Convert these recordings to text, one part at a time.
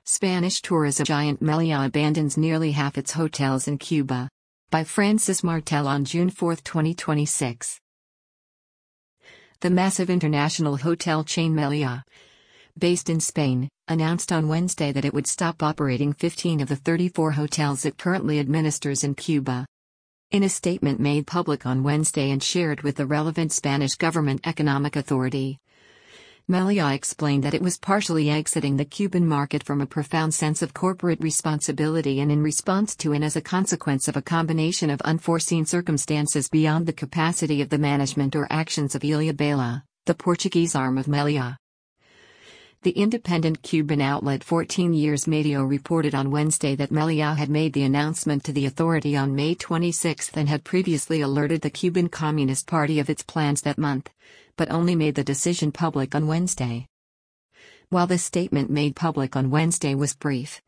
Spanish tourism giant Meliá abandons nearly half its hotels in Cuba. By Francis Martel on June 4, 2026. The massive international hotel chain Meliá, based in Spain, announced on Wednesday that it would stop operating 15 of the 34 hotels it currently administers in Cuba. In a statement made public on Wednesday and shared with the relevant Spanish government economic authority, Meliá explained that it was partially exiting the Cuban market from a profound sense of corporate responsibility and in response to and as a consequence of a combination of unforeseen circumstances beyond the capacity of the management or actions of Ilha Bela, the Portuguese arm of Meliá. The independent Cuban outlet 14 Years Medio reported on Wednesday that Meliá had made the announcement to the authority on May 26 and had previously alerted the Cuban Communist Party of its plans that month, but only made the decision public on Wednesday. While the statement made public on Wednesday was brief,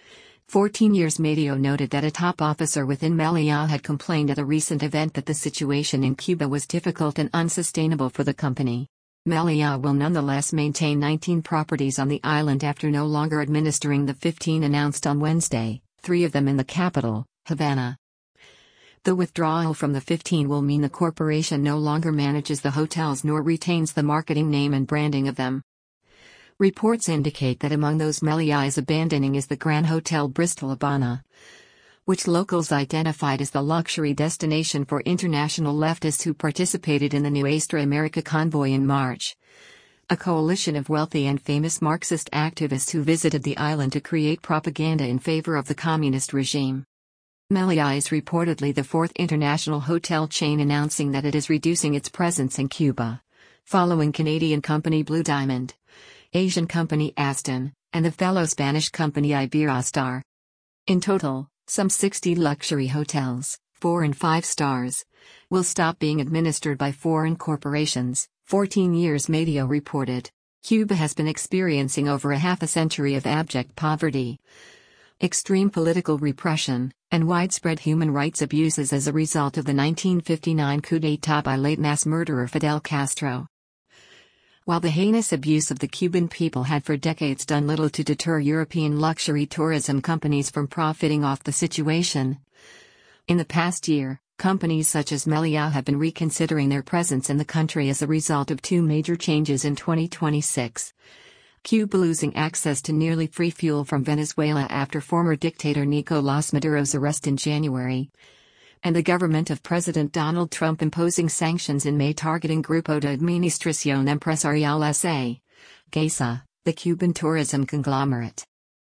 14 Years Medio noted that a top officer within Meliá had complained at a recent event that the situation in Cuba was difficult and unsustainable for the company. Meliá will nonetheless maintain 19 properties on the island after no longer administering the 15 announced on Wednesday, 3 of them in the capital, Havana. The withdrawal from the 15 will mean the corporation no longer manages the hotels nor retains the marketing name and branding of them. Reports indicate that among those Meliá is abandoning is the Grand Hotel Bristol Habana, which locals identified as the luxury destination for international leftists who participated in the Nuestra America convoy in March, a coalition of wealthy and famous Marxist activists who visited the island to create propaganda in favor of the communist regime. Meliá is reportedly the fourth international hotel chain announcing that it is reducing its presence in Cuba, following Canadian company Blue Diamond, Asian company Aston, and the fellow Spanish company Iberostar. In total, some 60 luxury hotels, 4 and 5 stars, will stop being administered by foreign corporations, 14 Years Medio reported. Cuba has been experiencing over a half a century of abject poverty, extreme political repression, and widespread human rights abuses as a result of the 1959 coup d'état by late mass murderer Fidel Castro. While the heinous abuse of the Cuban people had for decades done little to deter European luxury tourism companies from profiting off the situation, in the past year, companies such as Meliá have been reconsidering their presence in the country as a result of 2 major changes in 2026. Cuba losing access to nearly free fuel from Venezuela after former dictator Nicolás Maduro's arrest in January, and the government of President Donald Trump imposing sanctions in May targeting Grupo de Administración Empresarial S.A., GESA, the Cuban tourism conglomerate.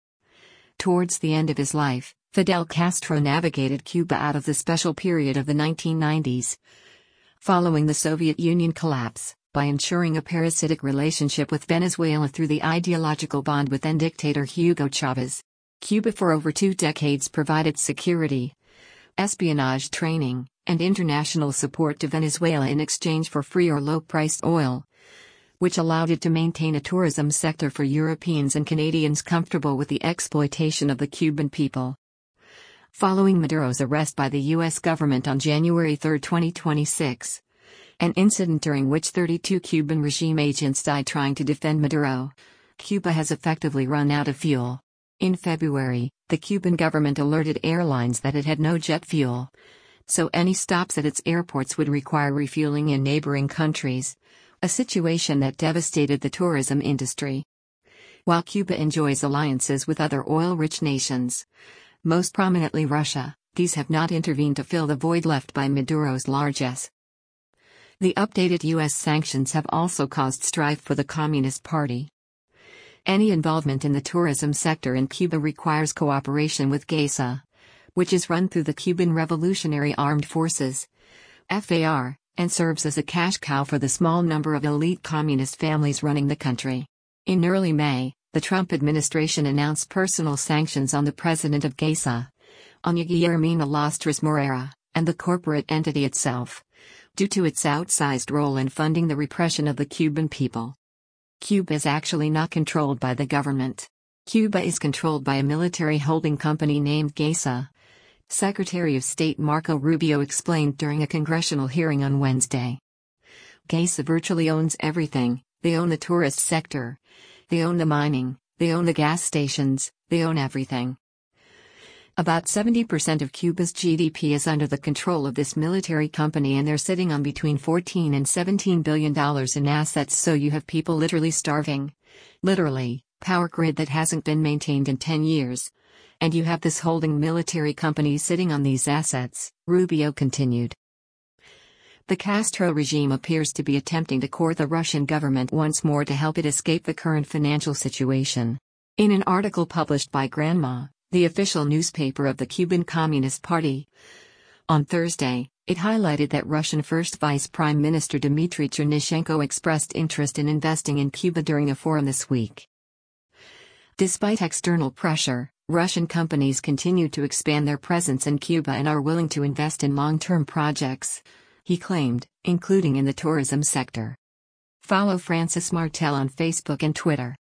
Towards the end of his life, Fidel Castro navigated Cuba out of the special period of the 1990s, following the Soviet Union collapse, by ensuring a parasitic relationship with Venezuela through the ideological bond with then-dictator Hugo Chavez. Cuba for over 2 decades provided security, espionage training, and international support to Venezuela in exchange for free or low-priced oil, which allowed it to maintain a tourism sector for Europeans and Canadians comfortable with the exploitation of the Cuban people. Following Maduro's arrest by the U.S. government on January 3, 2026, an incident during which 32 Cuban regime agents died trying to defend Maduro, Cuba has effectively run out of fuel. In February, the Cuban government alerted airlines that it had no jet fuel, so any stops at its airports would require refueling in neighboring countries, a situation that devastated the tourism industry. While Cuba enjoys alliances with other oil-rich nations, most prominently Russia, these have not intervened to fill the void left by Maduro's largesse. The updated U.S. sanctions have also caused strife for the Communist Party. Any involvement in the tourism sector in Cuba requires cooperation with GESA, which is run through the Cuban Revolutionary Armed Forces, FAR, and serves as a cash cow for the small number of elite communist families running the country. In early May, the Trump administration announced personal sanctions on the president of GESA, Ana Guillermina Lastres Moreira, and the corporate entity itself, due to its outsized role in funding the repression of the Cuban people. Cuba is actually not controlled by the government. Cuba is controlled by a military holding company named GESA, Secretary of State Marco Rubio explained during a congressional hearing on Wednesday. GESA virtually owns everything. They own the tourist sector, they own the mining, They own the gas stations, they own everything. About 70% of Cuba's GDP is under the control of this military company, and they're sitting on between $14 and $17 billion in assets, so you have people literally starving. Literally, power grid that hasn't been maintained in 10 years. And you have this holding military company sitting on these assets, Rubio continued. The Castro regime appears to be attempting to court the Russian government once more to help it escape the current financial situation. In an article published by Granma, the official newspaper of the Cuban Communist Party, on Thursday, it highlighted that Russian First Vice Prime Minister Dmitry Chernyshenko expressed interest in investing in Cuba during a forum this week. Despite external pressure, Russian companies continue to expand their presence in Cuba and are willing to invest in long-term projects, he claimed, including in the tourism sector. Follow Francis Martel on Facebook and Twitter.